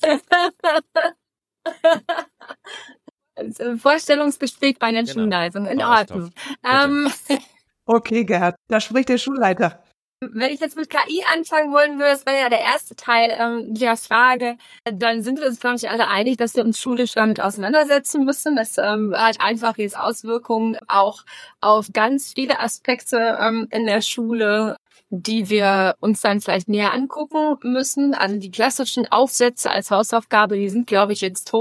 Vorstellungsgespräch bei einer genau. Schulleitung. In Ordnung. Ähm, okay, Gerhard, da spricht der Schulleiter. Wenn ich jetzt mit K I anfangen wollen würde, das wäre ja der erste Teil ähm, der Frage, dann sind wir uns, glaube ich, alle einig, dass wir uns schulisch damit auseinandersetzen müssen. Das ähm, hat einfach jetzt Auswirkungen auch auf ganz viele Aspekte ähm, in der Schule, die wir uns dann vielleicht näher angucken müssen. Also die klassischen Aufsätze als Hausaufgabe, die sind, glaube ich, jetzt tot.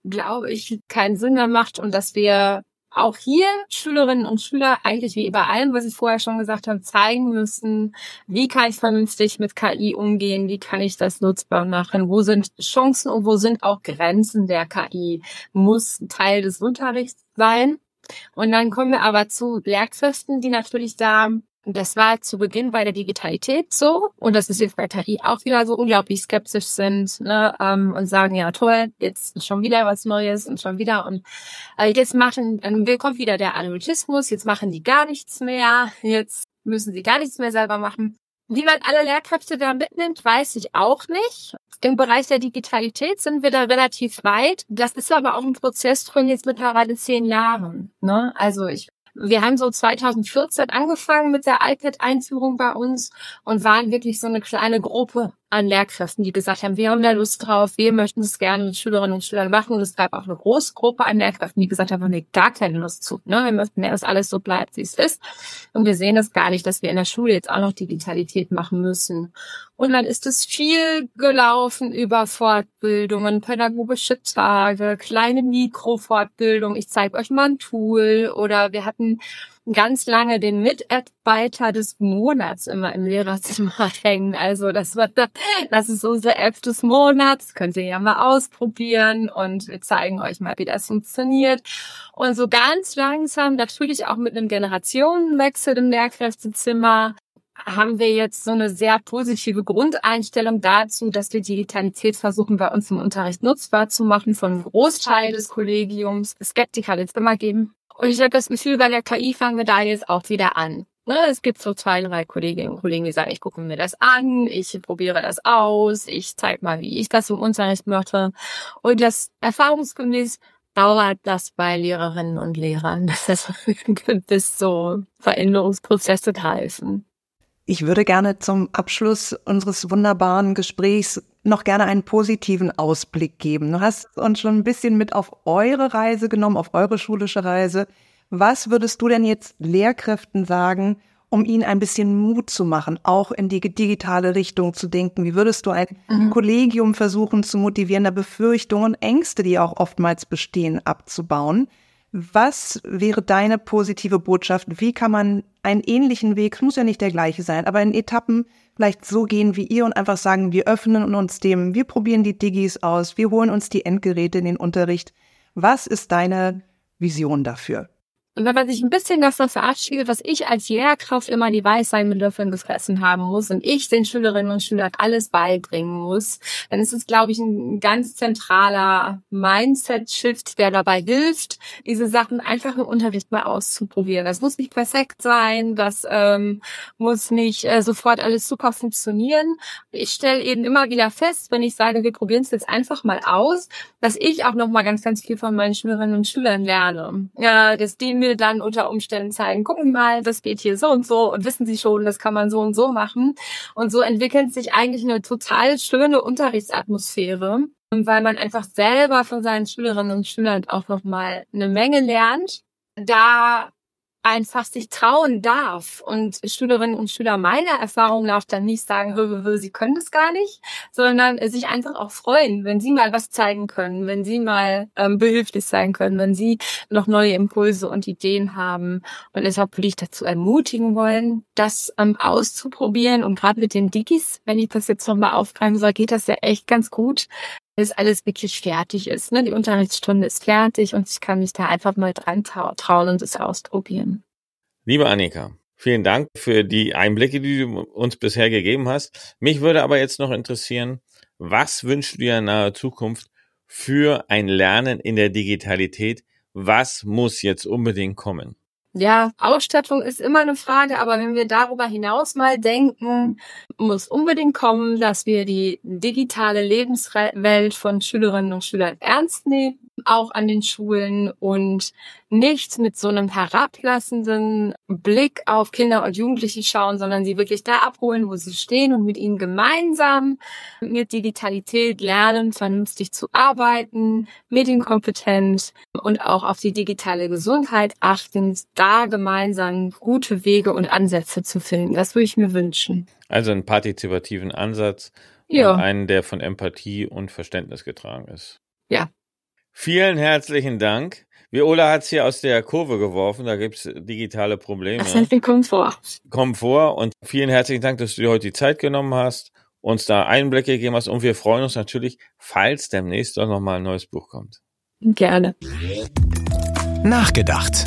glaube ich, keinen Sinn mehr macht und dass wir auch hier Schülerinnen und Schüler eigentlich wie bei allem, was ich vorher schon gesagt habe, zeigen müssen, wie kann ich vernünftig mit K I umgehen, wie kann ich das nutzbar machen, wo sind Chancen und wo sind auch Grenzen der K I, muss Teil des Unterrichts sein. Und dann kommen wir aber zu Lehrkräften, die natürlich da, das war zu Beginn bei der Digitalität so, und das ist jetzt bei K I auch wieder so, unglaublich skeptisch sind, ne, ähm, und sagen, ja toll, jetzt ist schon wieder was Neues und schon wieder und äh, jetzt machen, dann kommt wieder der Analytismus, jetzt machen die gar nichts mehr, jetzt müssen sie gar nichts mehr selber machen. Wie man alle Lehrkräfte da mitnimmt, weiß ich auch nicht. Im Bereich der Digitalität sind wir da relativ weit. Das ist aber auch ein Prozess von jetzt mittlerweile zehn Jahren, ne, also ich Wir haben so zweitausendvierzehn angefangen mit der iPad-Einführung bei uns und waren wirklich so eine kleine Gruppe an Lehrkräften, die gesagt haben, wir haben da Lust drauf, wir möchten es gerne mit Schülerinnen und Schülern machen. Und es gab auch eine große Gruppe an Lehrkräften, die gesagt haben, nee, gar keine Lust zu. Ne? Wir möchten, dass alles so bleibt, wie es ist. Und wir sehen das gar nicht, dass wir in der Schule jetzt auch noch Digitalität machen müssen. Und dann ist es viel gelaufen über Fortbildungen, pädagogische Tage, kleine Mikrofortbildung. Ich zeige euch mal ein Tool. Oder wir hatten ganz lange den Mitarbeiter des Monats immer im Lehrerzimmer hängen. Also das war das ist unsere App des Monats. Könnt ihr ja mal ausprobieren und wir zeigen euch mal, wie das funktioniert. Und so ganz langsam, natürlich auch mit einem Generationenwechsel im Lehrkräftezimmer, haben wir jetzt so eine sehr positive Grundeinstellung dazu, dass wir Digitalität versuchen, bei uns im Unterricht nutzbar zu machen, von einem Großteil des Kollegiums. Skeptiker wird es immer geben. Und ich habe das Gefühl, bei der K I fangen wir da jetzt auch wieder an. Ne, es gibt so zwei, drei Kolleginnen und Kollegen, die sagen, ich gucke mir das an, ich probiere das aus, ich zeige mal, wie ich das im Unterricht mache. Und das erfahrungsgemäß dauert das bei Lehrerinnen und Lehrern, dass das bis so Veränderungsprozesse greifen. Ich würde gerne zum Abschluss unseres wunderbaren Gesprächs noch gerne einen positiven Ausblick geben. Du hast uns schon ein bisschen mit auf eure Reise genommen, auf eure schulische Reise. Was würdest du denn jetzt Lehrkräften sagen, um ihnen ein bisschen Mut zu machen, auch in die digitale Richtung zu denken? Wie würdest du ein mhm. Kollegium versuchen zu motivieren, da Befürchtungen und Ängste, die auch oftmals bestehen, abzubauen? Was wäre deine positive Botschaft? Wie kann man einen ähnlichen Weg, muss ja nicht der gleiche sein, aber in Etappen vielleicht so gehen wie ihr und einfach sagen, wir öffnen uns dem, wir probieren die Digis aus, wir holen uns die Endgeräte in den Unterricht. Was ist deine Vision dafür? Und wenn man sich ein bisschen davon verabschiedet, was ich als Lehrkraft immer die Weisheit mit Löffeln gefressen haben muss und ich den Schülerinnen und Schülern alles beibringen muss, dann ist es, glaube ich, ein ganz zentraler Mindset-Shift, der dabei hilft, diese Sachen einfach im Unterricht mal auszuprobieren. Das muss nicht perfekt sein, das ähm, muss nicht äh, sofort alles super funktionieren. Ich stelle eben immer wieder fest, wenn ich sage, wir probieren es jetzt einfach mal aus, dass ich auch noch mal ganz, ganz viel von meinen Schülerinnen und Schülern lerne. Ja, dass die mir dann unter Umständen zeigen, gucken mal, das geht hier so und so und wissen Sie schon, das kann man so und so machen. Und so entwickelt sich eigentlich eine total schöne Unterrichtsatmosphäre, weil man einfach selber von seinen Schülerinnen und Schülern auch nochmal eine Menge lernt, da einfach sich trauen darf. Und Schülerinnen und Schüler meiner Erfahrung nach dann nicht sagen, hö, hö, sie können das gar nicht, sondern sich einfach auch freuen, wenn sie mal was zeigen können, wenn sie mal ähm, behilflich sein können, wenn sie noch neue Impulse und Ideen haben. Und deshalb würde ich dazu ermutigen wollen, das ähm, auszuprobieren. Und gerade mit den Digis, wenn ich das jetzt nochmal aufgreifen soll, geht das ja echt ganz gut, bis alles wirklich fertig ist. Ne? Die Unterrichtsstunde ist fertig und ich kann mich da einfach mal dran trauen und es ausprobieren. Liebe Annika, vielen Dank für die Einblicke, die du uns bisher gegeben hast. Mich würde aber jetzt noch interessieren, was wünschst du dir in naher Zukunft für ein Lernen in der Digitalität? Was muss jetzt unbedingt kommen? Ja, Ausstattung ist immer eine Frage, aber wenn wir darüber hinaus mal denken, muss unbedingt kommen, dass wir die digitale Lebenswelt von Schülerinnen und Schülern ernst nehmen, auch an den Schulen und nicht mit so einem herablassenden Blick auf Kinder und Jugendliche schauen, sondern sie wirklich da abholen, wo sie stehen und mit ihnen gemeinsam mit Digitalität lernen, vernünftig zu arbeiten, medienkompetent und auch auf die digitale Gesundheit achten, da gemeinsam gute Wege und Ansätze zu finden. Das würde ich mir wünschen. Also einen partizipativen Ansatz, ja. einen, der von Empathie und Verständnis getragen ist. Ja. Vielen herzlichen Dank. Viola hat es hier aus der Kurve geworfen, da gibt es digitale Probleme. Das heißt, wir kommen vor. Komfort und vielen herzlichen Dank, dass du dir heute die Zeit genommen hast, uns da Einblicke gegeben hast und wir freuen uns natürlich, falls demnächst auch nochmal ein neues Buch kommt. Gerne. Nachgedacht.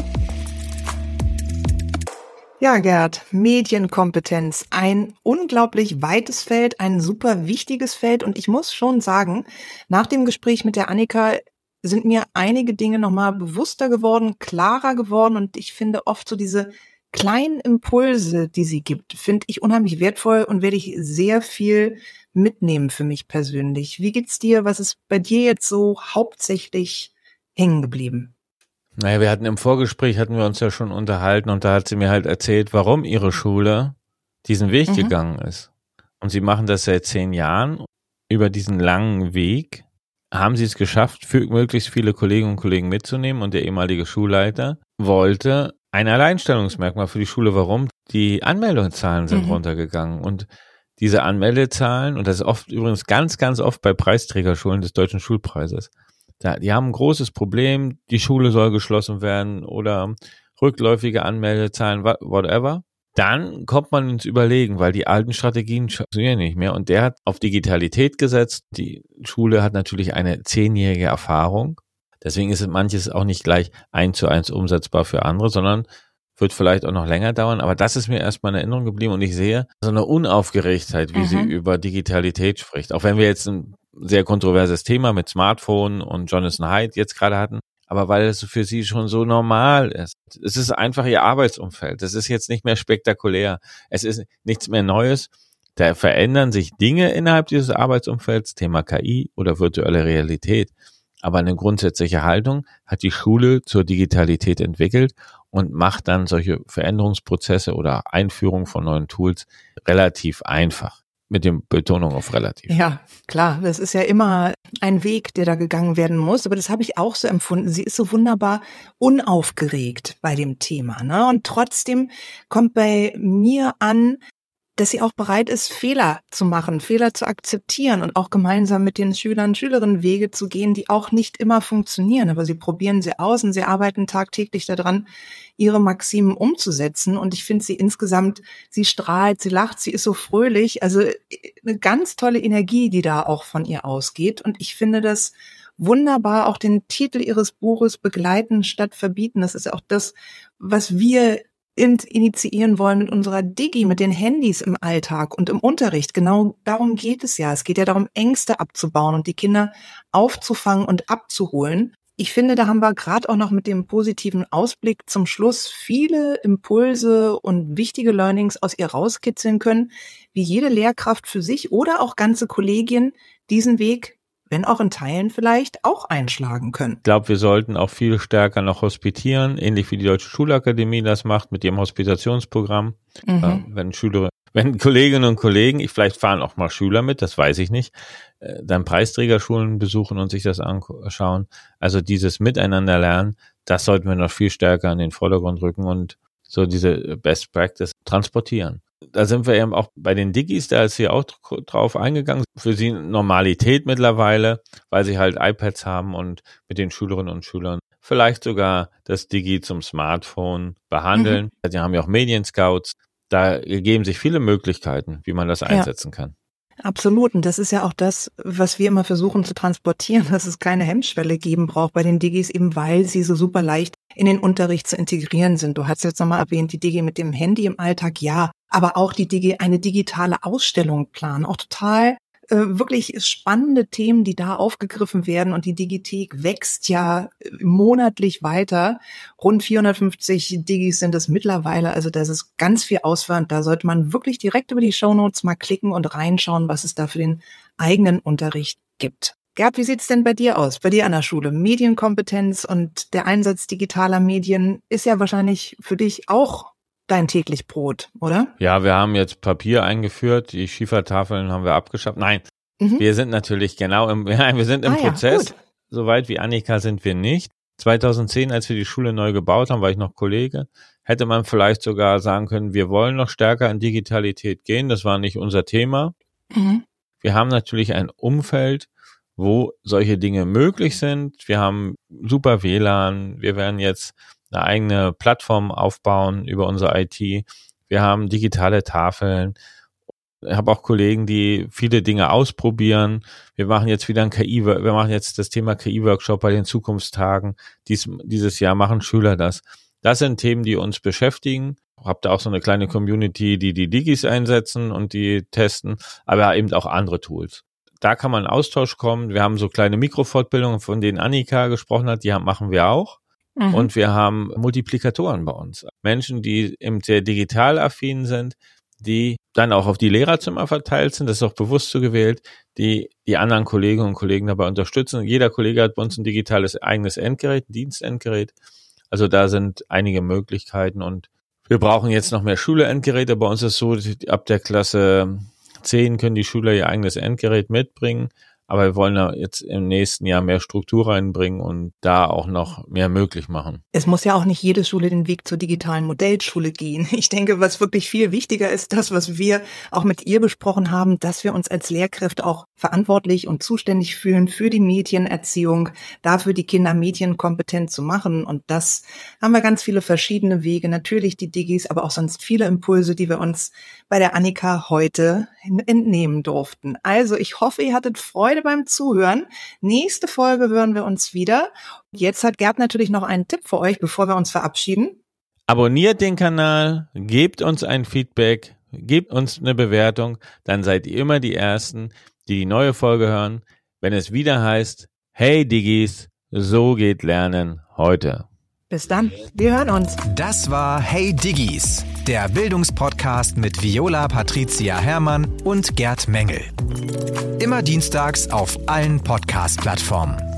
Ja, Gerd, Medienkompetenz, ein unglaublich weites Feld, ein super wichtiges Feld und ich muss schon sagen, nach dem Gespräch mit der Annika sind mir einige Dinge nochmal bewusster geworden, klarer geworden und ich finde oft so diese kleinen Impulse, die sie gibt, finde ich unheimlich wertvoll und werde ich sehr viel mitnehmen für mich persönlich. Wie geht's dir? Was ist bei dir jetzt so hauptsächlich hängen geblieben? Naja, wir hatten im Vorgespräch, hatten wir uns ja schon unterhalten und da hat sie mir halt erzählt, warum ihre Schule diesen Weg mhm. gegangen ist. Und sie machen das seit zehn Jahren. Über diesen langen Weg haben sie es geschafft, für möglichst viele Kolleginnen und Kollegen mitzunehmen und der ehemalige Schulleiter wollte ein Alleinstellungsmerkmal für die Schule. Warum? Die Anmeldezahlen sind mhm. runtergegangen und diese Anmeldezahlen, und das ist oft übrigens ganz, ganz oft bei Preisträgerschulen des Deutschen Schulpreises, da, die haben ein großes Problem, die Schule soll geschlossen werden oder rückläufige Anmeldezahlen, whatever. Dann kommt man ins Überlegen, weil die alten Strategien funktionieren nicht mehr. Und der hat auf Digitalität gesetzt. Die Schule hat natürlich eine zehnjährige Erfahrung. Deswegen ist manches auch nicht gleich eins zu eins umsetzbar für andere, sondern wird vielleicht auch noch länger dauern. Aber das ist mir erstmal in Erinnerung geblieben. Und ich sehe so eine Unaufgeregtheit, wie mhm. sie über Digitalität spricht. Auch wenn wir jetzt ein sehr kontroverses Thema mit Smartphone und Jonathan Haidt jetzt gerade hatten. Aber weil es für sie schon so normal ist. Es ist einfach ihr Arbeitsumfeld. Das ist jetzt nicht mehr spektakulär. Es ist nichts mehr Neues. Da verändern sich Dinge innerhalb dieses Arbeitsumfelds, Thema K I oder virtuelle Realität. Aber eine grundsätzliche Haltung hat die Schule zur Digitalität entwickelt und macht dann solche Veränderungsprozesse oder Einführung von neuen Tools relativ einfach. Mit dem Betonung auf relativ. Ja, klar. Das ist ja immer ein Weg, der da gegangen werden muss. Aber das habe ich auch so empfunden. Sie ist so wunderbar unaufgeregt bei dem Thema, ne? Und trotzdem kommt bei mir an, dass sie auch bereit ist, Fehler zu machen, Fehler zu akzeptieren und auch gemeinsam mit den Schülern und Schülerinnen Wege zu gehen, die auch nicht immer funktionieren. Aber sie probieren sie aus und sie arbeiten tagtäglich daran, ihre Maximen umzusetzen. Und ich finde sie insgesamt, sie strahlt, sie lacht, sie ist so fröhlich. Also eine ganz tolle Energie, die da auch von ihr ausgeht. Und ich finde das wunderbar, auch den Titel ihres Buches Begleiten statt verbieten. Das ist ja auch das, was wir initiieren wollen mit unserer Digi, mit den Handys im Alltag und im Unterricht. Genau darum geht es ja. Es geht ja darum, Ängste abzubauen und die Kinder aufzufangen und abzuholen. Ich finde, da haben wir gerade auch noch mit dem positiven Ausblick zum Schluss viele Impulse und wichtige Learnings aus ihr rauskitzeln können, wie jede Lehrkraft für sich oder auch ganze Kollegien diesen Weg, wenn auch in Teilen vielleicht, auch einschlagen können. Ich glaube, wir sollten auch viel stärker noch hospitieren, ähnlich wie die Deutsche Schulakademie das macht mit ihrem Hospitationsprogramm. Mhm. Äh, wenn Schüler, wenn Kolleginnen und Kollegen, ich vielleicht fahren auch mal Schüler mit, das weiß ich nicht, äh, dann Preisträgerschulen besuchen und sich das anschauen. Also dieses Miteinander lernen, das sollten wir noch viel stärker in den Vordergrund rücken und so diese Best Practice transportieren. Da sind wir eben auch bei den Digis, da ist sie auch drauf eingegangen. Für sie Normalität mittlerweile, weil sie halt iPads haben und mit den Schülerinnen und Schülern vielleicht sogar das Digi zum Smartphone behandeln. Mhm. Sie haben ja auch Medienscouts. Da ergeben sich viele Möglichkeiten, wie man das einsetzen ja. kann. Absolut. Und das ist ja auch das, was wir immer versuchen zu transportieren, dass es keine Hemmschwelle geben braucht bei den Digis, eben weil sie so super leicht in den Unterricht zu integrieren sind. Du hast jetzt nochmal erwähnt, die Digi mit dem Handy im Alltag, ja, aber auch die Digi, eine digitale Ausstellung planen, auch total äh, wirklich spannende Themen, die da aufgegriffen werden. Und die Digithek wächst ja monatlich weiter. Rund vierhundertfünfzig Digis sind es mittlerweile. Also das ist ganz viel Auswahl. Und da sollte man wirklich direkt über die Shownotes mal klicken und reinschauen, was es da für den eigenen Unterricht gibt. Gerd, wie sieht's denn bei dir aus, bei dir an der Schule? Medienkompetenz und der Einsatz digitaler Medien ist ja wahrscheinlich für dich auch dein täglich Brot, oder? Ja, wir haben jetzt Papier eingeführt, die Schiefertafeln haben wir abgeschafft. Nein, mhm. wir sind natürlich genau im, ja, wir sind im ah, Prozess. Ja, Soweit wie Annika sind wir nicht. zweitausendzehn, als wir die Schule neu gebaut haben, war ich noch Kollege, hätte man vielleicht sogar sagen können, wir wollen noch stärker in Digitalität gehen. Das war nicht unser Thema. Mhm. Wir haben natürlich ein Umfeld, wo solche Dinge möglich sind. Wir haben super W L A N. Wir werden jetzt eine eigene Plattform aufbauen über unsere I T. Wir haben digitale Tafeln. Ich habe auch Kollegen, die viele Dinge ausprobieren. Wir machen jetzt wieder ein K I, wir machen jetzt das Thema K I-Workshop bei den Zukunftstagen. Dies, dieses Jahr machen Schüler das. Das sind Themen, die uns beschäftigen. Habt da auch so eine kleine Community, die die Digis einsetzen und die testen, aber eben auch andere Tools. Da kann man in Austausch kommen. Wir haben so kleine Mikrofortbildungen, von denen Annika gesprochen hat, die machen wir auch. Mhm. Und wir haben Multiplikatoren bei uns. Menschen, die eben sehr digital affin sind, die dann auch auf die Lehrerzimmer verteilt sind, das ist auch bewusst so gewählt, die die anderen Kolleginnen und Kollegen dabei unterstützen. Jeder Kollege hat bei uns ein digitales eigenes Endgerät, ein Dienstendgerät. Also da sind einige Möglichkeiten und wir brauchen jetzt noch mehr Schülerendgeräte. Bei uns ist es so, ab der Klasse zehn können die Schüler ihr eigenes Endgerät mitbringen. Aber wir wollen da jetzt im nächsten Jahr mehr Struktur reinbringen und da auch noch mehr möglich machen. Es muss ja auch nicht jede Schule den Weg zur digitalen Modellschule gehen. Ich denke, was wirklich viel wichtiger ist, das, was wir auch mit ihr besprochen haben, dass wir uns als Lehrkräfte auch verantwortlich und zuständig fühlen für die Medienerziehung, dafür die Kinder medienkompetent zu machen. Und das haben wir ganz viele verschiedene Wege. Natürlich die Digis, aber auch sonst viele Impulse, die wir uns bei der Annika heute entnehmen durften. Also ich hoffe, ihr hattet Freude beim Zuhören. Nächste Folge hören wir uns wieder. Jetzt hat Gerd natürlich noch einen Tipp für euch, bevor wir uns verabschieden. Abonniert den Kanal, gebt uns ein Feedback, gebt uns eine Bewertung, dann seid ihr immer die Ersten, die die neue Folge hören, wenn es wieder heißt, hey Digis, so geht Lernen heute. Bis dann, wir hören uns. Das war Hey Digis, der Bildungspodcast mit Viola Patricia Herrmann und Gerd Mengel. Immer dienstags auf allen Podcast-Plattformen.